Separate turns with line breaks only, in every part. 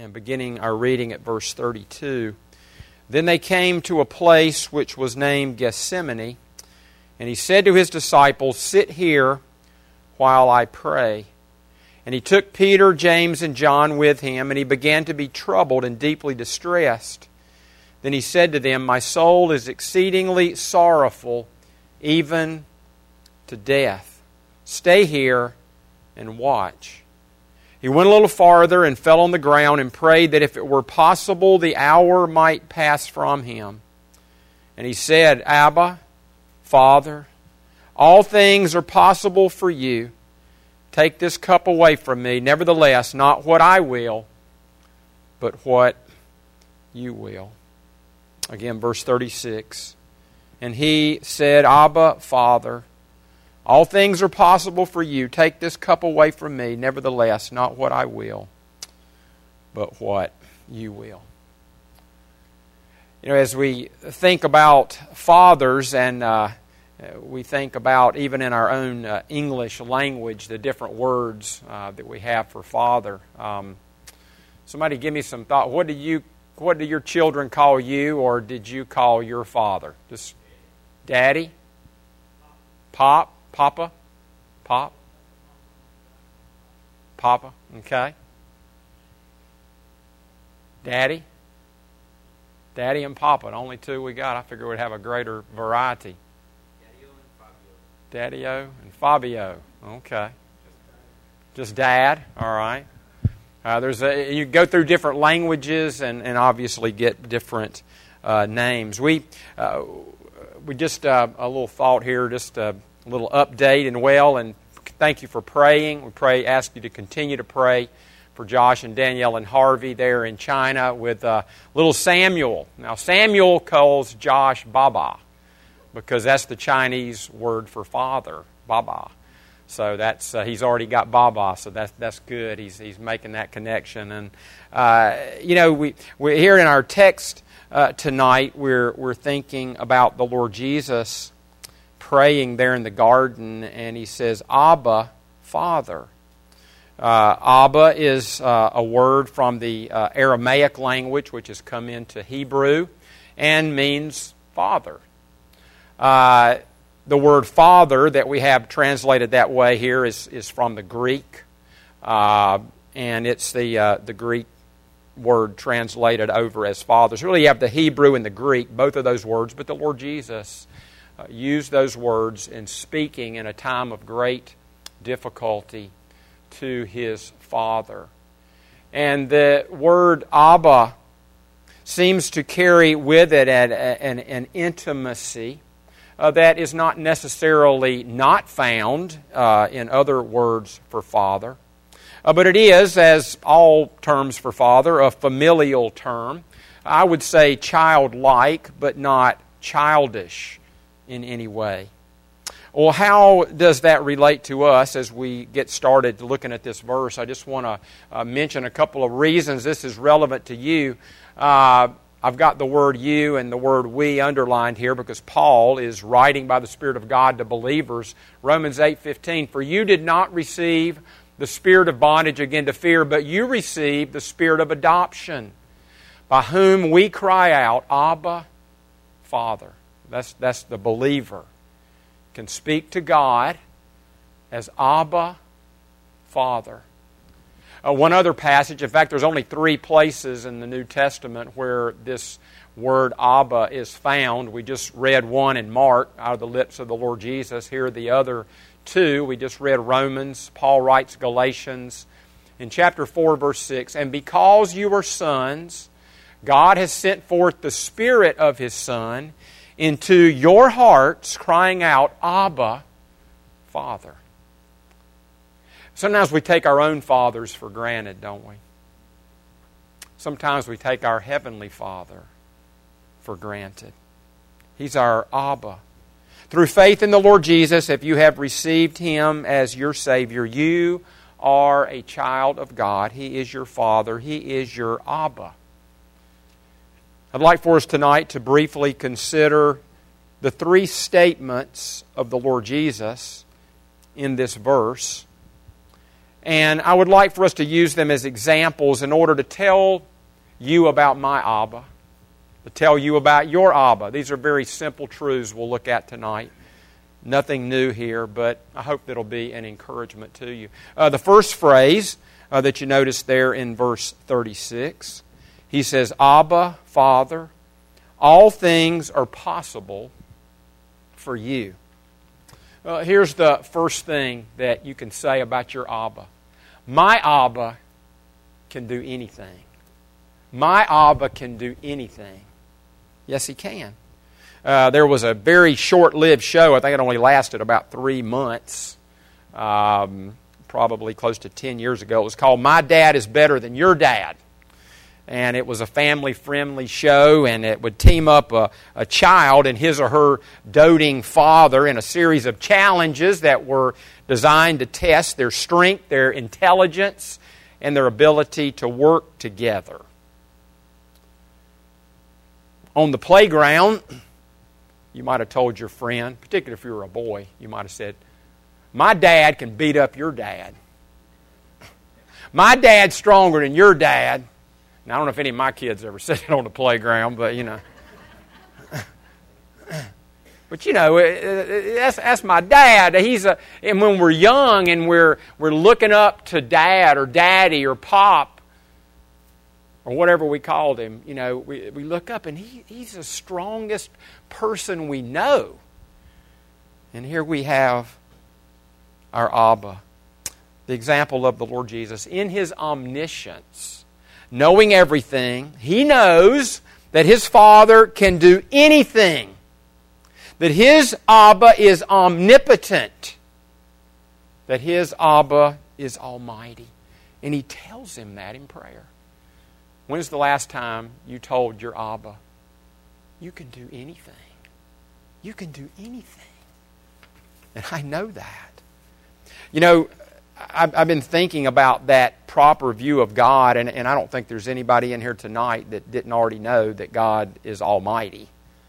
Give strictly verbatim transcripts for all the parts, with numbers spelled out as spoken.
and beginning our reading at verse thirty-two. Then they came to a place which was named Gethsemane, and he said to his disciples, "Sit here while I pray." And he took Peter, James, and John with him, and he began to be troubled and deeply distressed. Then he said to them, "My soul is exceedingly sorrowful, even to death. Stay here and watch." He went a little farther and fell on the ground and prayed that if it were possible, the hour might pass from him. And he said, "Abba, Father, all things are possible for you. Take this cup away from me. Nevertheless, not what I will, but what you will." Again, verse thirty-six. And he said, "Abba, Father, all things are possible for you. Take this cup away from me. Nevertheless, not what I will, but what you will." You know, as we think about fathers, and uh, we think about, even in our own uh, English language, the different words uh, that we have for father. Um, somebody give me some thought. What do you, what do your children call you, or did you call your father? Just Daddy? Pop? Papa? Pop? Papa? Okay. Daddy? Daddy and Papa, the only two we got. I figure we'd have a greater variety. Daddy-O and Fabio. Okay. Just Dad. All right. Uh, there's a, you go through different languages and, and obviously get different uh, names. We uh, we just uh, a little thought here, just a little update, and well, and thank you for praying. We pray, ask you to continue to pray for Josh and Danielle and Harvey there in China with uh, little Samuel. Now Samuel calls Josh Baba, because that's the Chinese word for father, Baba. So that's uh, he's already got Baba, so that's that's good. He's he's making that connection, and uh, you know we we're here in our text uh, tonight. We're we're thinking about the Lord Jesus praying there in the garden, and he says, "Abba, Father." Uh, Abba is uh, a word from the uh, Aramaic language, which has come into Hebrew, and means father. Uh, the word father that we have translated that way here is, is from the Greek, uh, and it's the uh, the Greek word translated over as father. So really you have the Hebrew and the Greek, both of those words, but the Lord Jesus uh, used those words in speaking in a time of great difficulty to his Father. And the word Abba seems to carry with it an, an, an intimacy Uh, that is not necessarily not found uh, in other words for father. Uh, but it is, as all terms for father, a familial term. I would say childlike, but not childish in any way. Well, how does that relate to us as we get started looking at this verse? I just want to uh, mention a couple of reasons this is relevant to you. Uh, I've got the word you and the word we underlined here because Paul is writing by the Spirit of God to believers. Romans eight fifteen, "For you did not receive the spirit of bondage again to fear, but you received the spirit of adoption, by whom we cry out, Abba, Father." That's, that's the believer. Can speak to God as Abba, Father. Uh, one other passage, in fact, there's only three places in the New Testament where this word Abba is found. We just read one in Mark, out of the lips of the Lord Jesus. Here are the other two. We just read Romans. Paul writes Galatians in chapter four, verse six, "And because you are sons, God has sent forth the Spirit of His Son into your hearts, crying out, Abba, Father." Sometimes we take our own fathers for granted, don't we? Sometimes we take our Heavenly Father for granted. He's our Abba. Through faith in the Lord Jesus, if you have received Him as your Savior, you are a child of God. He is your Father. He is your Abba. I'd like for us tonight to briefly consider the three statements of the Lord Jesus in this verse. And I would like for us to use them as examples in order to tell you about my Abba, to tell you about your Abba. These are very simple truths we'll look at tonight. Nothing new here, but I hope that it'll be an encouragement to you. Uh, the first phrase uh, that you notice there in verse thirty-six, he says, Abba, Father, all things are possible for you. Uh, here's the first thing that you can say about your Abba. My Abba can do anything. My Abba can do anything. Yes, He can. Uh, there was a very short-lived show. I think it only lasted about three months. Um, probably close to ten years ago. It was called My Dad is Better Than Your Dad. And it was a family-friendly show, and it would team up a, a child and his or her doting father in a series of challenges that were designed to test their strength, their intelligence, and their ability to work together. On the playground, you might have told your friend, particularly if you were a boy, you might have said, my dad can beat up your dad. My dad's stronger than your dad. Now, I don't know if any of my kids ever said it on the playground, but, you know. But, you know, that's, that's my dad. He's a, and when we're young and we're, we're looking up to Dad or Daddy or Pop or whatever we called him, you know, we, we look up and he, he's the strongest person we know. And here we have our Abba, the example of the Lord Jesus. In His omniscience, knowing everything, He knows that His Father can do anything. That His Abba is omnipotent. That His Abba is almighty. And He tells Him that in prayer. When's the last time you told your Abba, you can do anything? You can do anything. And I know that. You know, I've, I've been thinking about that proper view of God, and, and I don't think there's anybody in here tonight that didn't already know that God is almighty.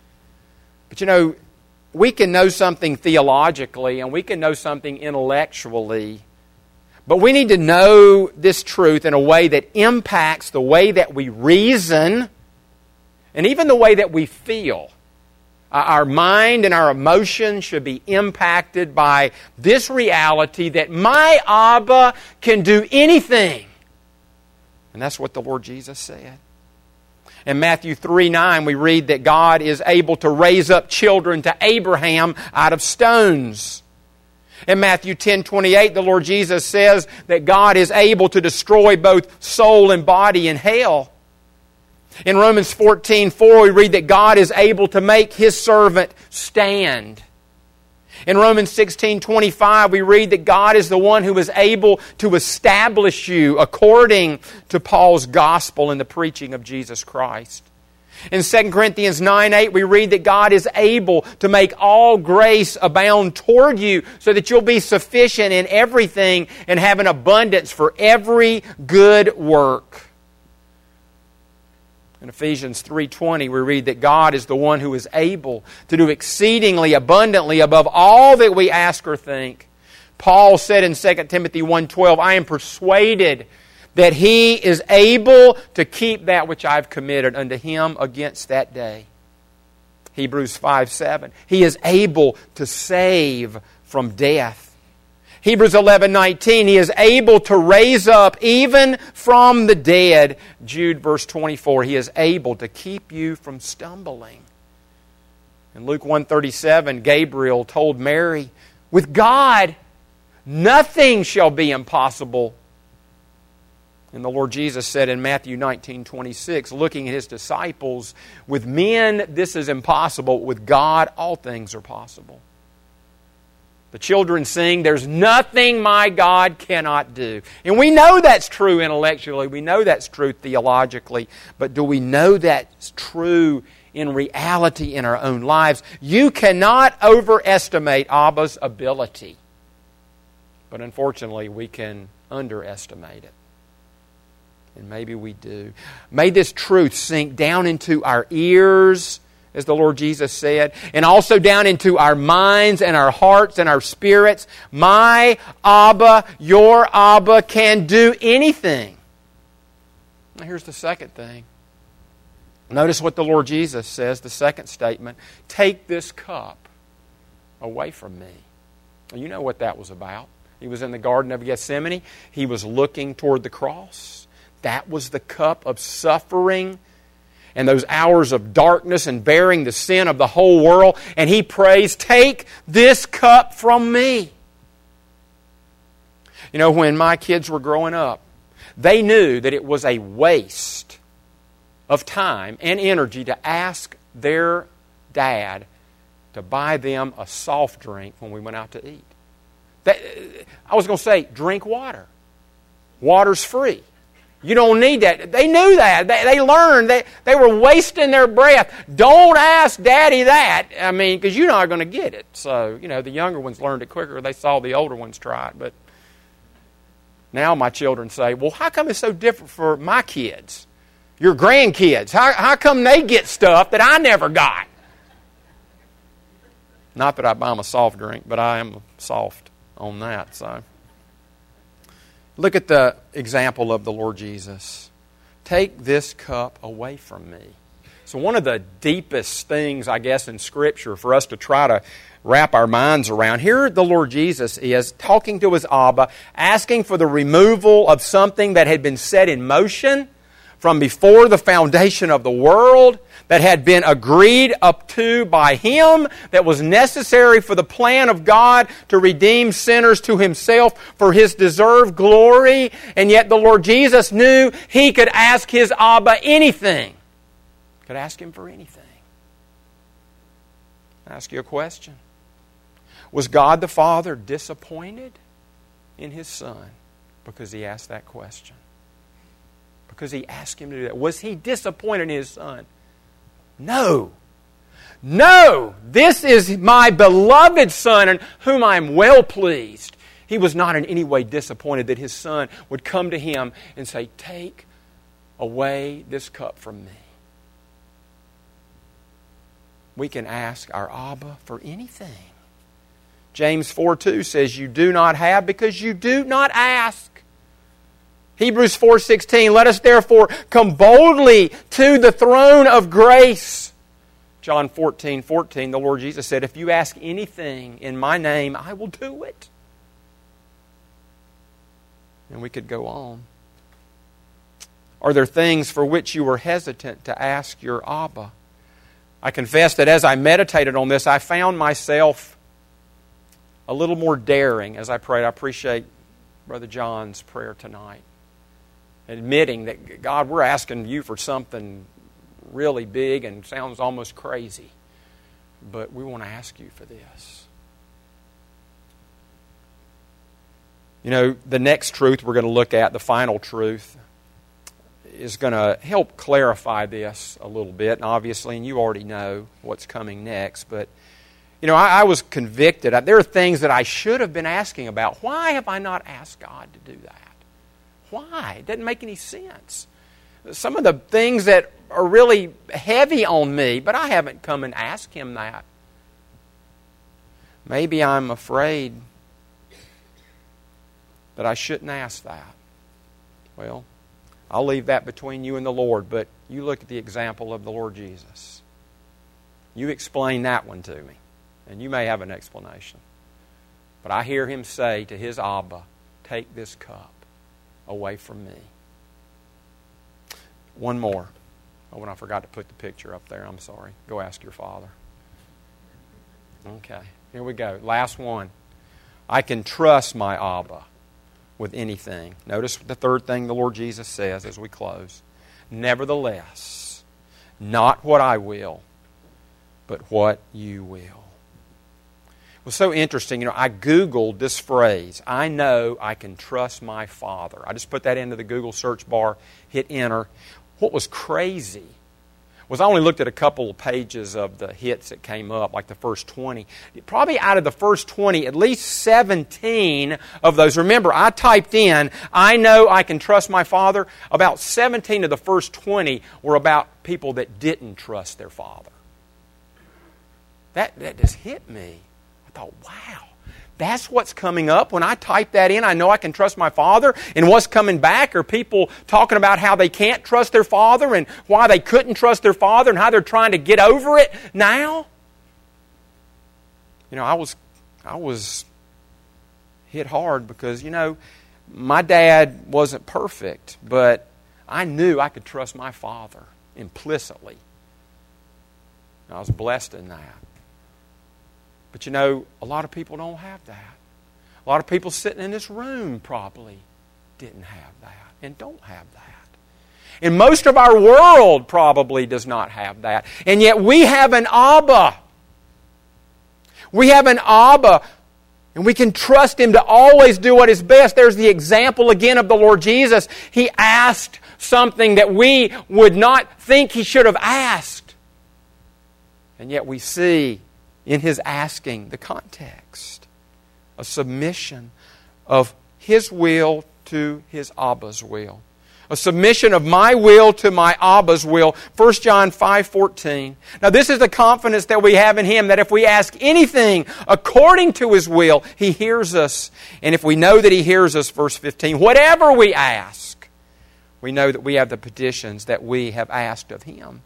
But you know, we can know something theologically, and we can know something intellectually, but we need to know this truth in a way that impacts the way that we reason and even the way that we feel. Our mind and our emotions should be impacted by this reality that my Abba can do anything. And that's what the Lord Jesus said. In Matthew three nine, we read that God is able to raise up children to Abraham out of stones. In Matthew ten twenty-eight, the Lord Jesus says that God is able to destroy both soul and body in hell. In Romans fourteen four, we read that God is able to make His servant stand. In Romans sixteen twenty-five, we read that God is the one who is able to establish you according to Paul's gospel and the preaching of Jesus Christ. In Second Corinthians nine eight, we read that God is able to make all grace abound toward you so that you'll be sufficient in everything and have an abundance for every good work. In Ephesians three twenty, we read that God is the one who is able to do exceedingly abundantly above all that we ask or think. Paul said in Second Timothy one twelve, I am persuaded that He is able to keep that which I have committed unto Him against that day. Hebrews five seven, He is able to save from death. Hebrews eleven nineteen, He is able to raise up even from the dead. Jude verse twenty-four, He is able to keep you from stumbling. In Luke one thirty-seven, Gabriel told Mary, with God, nothing shall be impossible. And the Lord Jesus said in Matthew nineteen twenty-six, looking at His disciples, with men this is impossible, with God all things are possible. The children sing, there's nothing my God cannot do. And we know that's true intellectually. We know that's true theologically. But do we know that's true in reality in our own lives? You cannot overestimate Abba's ability. But unfortunately, we can underestimate it. And maybe we do. May this truth sink down into our ears, as the Lord Jesus said, and also down into our minds and our hearts and our spirits. My Abba, your Abba, can do anything. Now here's the second thing. Notice what the Lord Jesus says, the second statement. Take this cup away from me. You know what that was about. He was in the Garden of Gethsemane. He was looking toward the cross. That was the cup of suffering and those hours of darkness and bearing the sin of the whole world. And He prays, take this cup from me. You know, when my kids were growing up, they knew that it was a waste of time and energy to ask their dad to buy them a soft drink when we went out to eat. That, I was going to say, drink water. Water's free. You don't need that. They knew that. They, they learned. They, they were wasting their breath. Don't ask Daddy that. I mean, because you're not going to get it. So, you know, the younger ones learned it quicker. They saw the older ones try it. But now my children say, well, how come it's so different for my kids? Your grandkids. How, how come they get stuff that I never got? Not that I buy them a soft drink, but I am soft on that. So, look at the example of the Lord Jesus. Take this cup away from me. So one of the deepest things, I guess, in Scripture for us to try to wrap our minds around, here the Lord Jesus is talking to His Abba, asking for the removal of something that had been set in motion from before the foundation of the world, that had been agreed up to by Him, that was necessary for the plan of God to redeem sinners to Himself for His deserved glory. And yet the Lord Jesus knew He could ask His Abba anything. Could ask Him for anything. I'll ask you a question. Was God the Father disappointed in His Son because He asked that question? Because He asked Him to do that. Was He disappointed in His Son? No. No. This is my beloved Son in whom I am well pleased. He was not in any way disappointed that His Son would come to Him and say, take away this cup from me. We can ask our Abba for anything. James four two says, you do not have because you do not ask. Hebrews four sixteen, let us therefore come boldly to the throne of grace. John fourteen fourteen, the Lord Jesus said, if you ask anything in my name, I will do it. And we could go on. Are there things for which you were hesitant to ask your Abba? I confess that as I meditated on this, I found myself a little more daring as I prayed. I appreciate Brother John's prayer tonight. Admitting that, God, we're asking you for something really big and sounds almost crazy. But we want to ask you for this. You know, the next truth we're going to look at, the final truth, is going to help clarify this a little bit. And obviously, and you already know what's coming next. But, you know, I, I was convicted. There are things that I should have been asking about. Why have I not asked God to do that? Why? It doesn't make any sense. Some of the things that are really heavy on me, but I haven't come and asked Him that. Maybe I'm afraid that I shouldn't ask that. Well, I'll leave that between you and the Lord, but you look at the example of the Lord Jesus. You explain that one to me, and you may have an explanation. But I hear Him say to His Abba, take this cup away from me. One more. Oh, and I forgot to put the picture up there. I'm sorry. Go ask your Father. Okay, here we go. Last one. I can trust my Abba with anything. Notice the third thing the Lord Jesus says as we close. Nevertheless, not what I will, but what you will. It was so interesting. You know, I Googled this phrase, I know I can trust my Father. I just put that into the Google search bar, hit enter. What was crazy was I only looked at a couple of pages of the hits that came up, like the first twenty. Probably out of the first twenty, at least seventeen of those. Remember, I typed in, I know I can trust my Father. About seventeen of the first twenty were about people that didn't trust their Father. That, that just hit me. I thought, wow. That's what's coming up. When I type that in, I know I can trust my Father. And what's coming back are people talking about how they can't trust their Father and why they couldn't trust their Father and how they're trying to get over it now. You know, I was I was hit hard because, you know, my dad wasn't perfect, but I knew I could trust my Father implicitly. I was blessed in that. But you know, a lot of people don't have that. A lot of people sitting in this room probably didn't have that and don't have that. And most of our world probably does not have that. And yet we have an Abba. We have an Abba, and we can trust Him to always do what is best. There's the example again of the Lord Jesus. He asked something that we would not think He should have asked. And yet we see in His asking the context, a submission of His will to His Abba's will. A submission of my will to my Abba's will. First John five fourteen. Now this is the confidence that we have in Him, that if we ask anything according to His will, He hears us. And if we know that He hears us, verse fifteen, whatever we ask, we know that we have the petitions that we have asked of Him.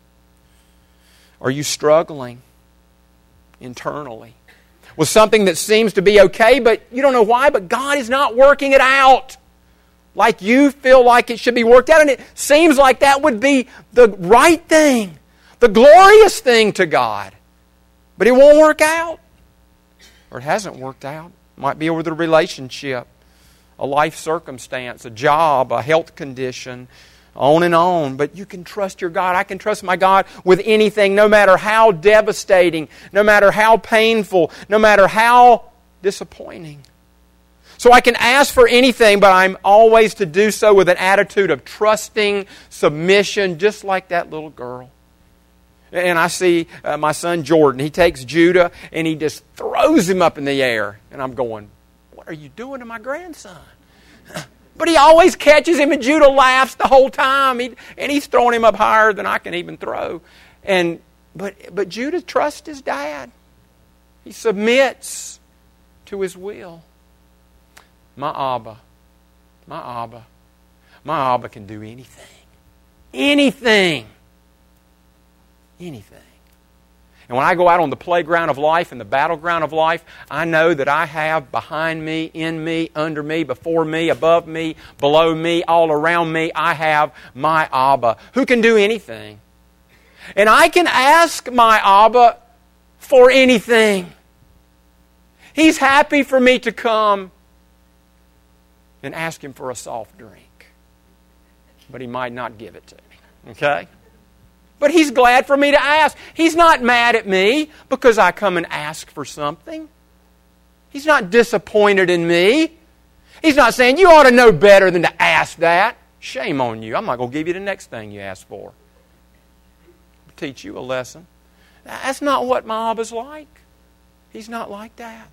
Are you struggling internally with something that seems to be okay, but you don't know why, but God is not working it out like you feel like it should be worked out? And it seems like that would be the right thing, the glorious thing to God. But it won't work out. Or it hasn't worked out. It might be over the relationship, a life circumstance, a job, a health condition, on and on. But you can trust your God. I can trust my God with anything, no matter how devastating, no matter how painful, no matter how disappointing. So I can ask for anything, but I'm always to do so with an attitude of trusting, submission, just like that little girl. And I see uh, my son Jordan. He takes Judah and he just throws him up in the air. And I'm going, what are you doing to my grandson? But he always catches him, and Judah laughs the whole time. He, and he's throwing him up higher than I can even throw. And but but Judah trusts his dad. He submits to his will. My Abba, my Abba, my Abba can do anything. Anything. Anything. And when I go out on the playground of life and the battleground of life, I know that I have behind me, in me, under me, before me, above me, below me, all around me, I have my Abba who can do anything. And I can ask my Abba for anything. He's happy for me to come and ask Him for a soft drink. But He might not give it to me. Okay? But He's glad for me to ask. He's not mad at me because I come and ask for something. He's not disappointed in me. He's not saying, you ought to know better than to ask that. Shame on you. I'm not going to give you the next thing you ask for. I'll teach you a lesson. That's not what my Abba's like. He's not like that.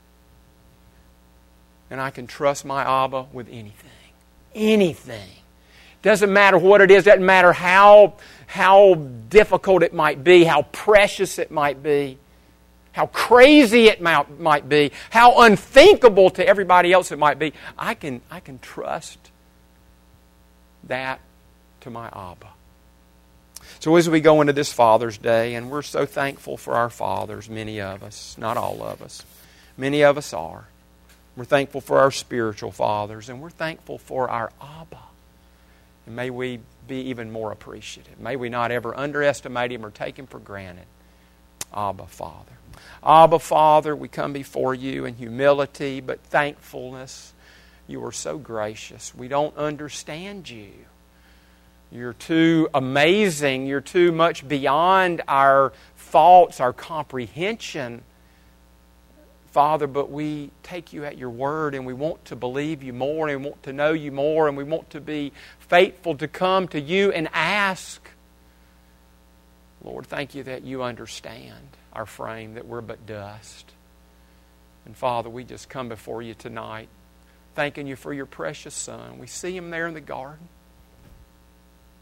And I can trust my Abba with anything. Anything. Doesn't matter what it is. Doesn't matter how, how difficult it might be. How precious it might be. How crazy it might, might be. How unthinkable to everybody else it might be. I can, I can trust that to my Abba. So as we go into this Father's Day, and we're so thankful for our fathers, many of us, not all of us. Many of us are. We're thankful for our spiritual fathers, and we're thankful for our Abba. And may we be even more appreciative. May we not ever underestimate Him or take Him for granted. Abba, Father. Abba, Father, we come before You in humility, but thankfulness. You are so gracious. We don't understand You. You're too amazing. You're too much beyond our thoughts, our comprehension. Father, but we take You at Your word, and we want to believe You more, and we want to know You more, and we want to be faithful to come to You and ask. Lord, thank You that You understand our frame, that we're but dust. And Father, we just come before You tonight, thanking You for Your precious Son. We see Him there in the garden.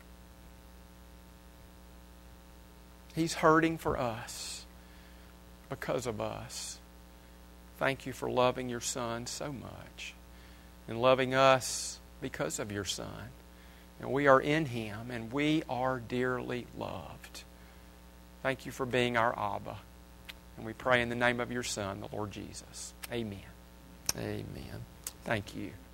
He's hurting for us. because of us. Thank you for loving your Son so much and loving us because of your Son. And we are in Him, and we are dearly loved. Thank you for being our Abba. And we pray in the name of your Son, the Lord Jesus. Amen. Amen. Thank you.